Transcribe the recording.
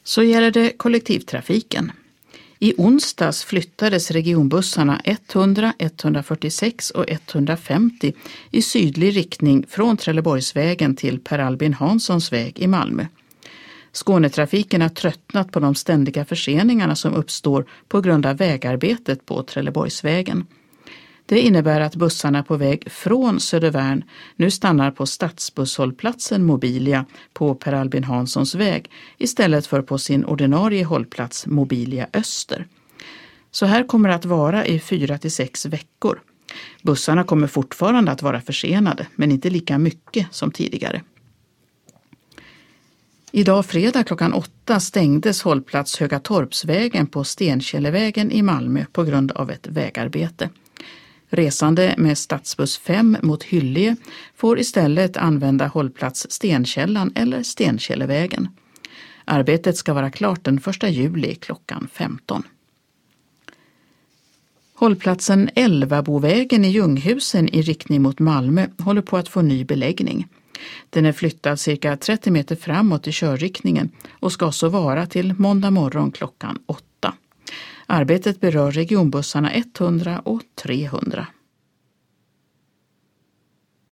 Så gäller det kollektivtrafiken. I onsdags flyttades regionbussarna 100, 146 och 150 i sydlig riktning från Trelleborgsvägen till Per Albin Hanssons väg i Malmö. Skånetrafiken har tröttnat på de ständiga förseningarna som uppstår på grund av vägarbetet på Trelleborgsvägen. Det innebär att bussarna på väg från Södervärn nu stannar på stadsbusshållplatsen Mobilia på Per Albin Hanssons väg istället för på sin ordinarie hållplats Mobilia Öster. Så här kommer det att vara i 4-6 veckor. Bussarna kommer fortfarande att vara försenade, men inte lika mycket som tidigare. Idag fredag klockan 8 stängdes hållplats Högatorpsvägen på Stenkällevägen i Malmö på grund av ett vägarbete. Resande med stadsbuss 5 mot Hyllie får istället använda hållplats Stenkällan eller Stenkällevägen. Arbetet ska vara klart den 1 juli klockan 15. Hållplatsen Elvabovägen i Ljunghusen i riktning mot Malmö håller på att få ny beläggning. Den är flyttad cirka 30 meter framåt i körriktningen och ska så vara till måndag morgon klockan 8. Arbetet berör regionbussarna 100 och 300.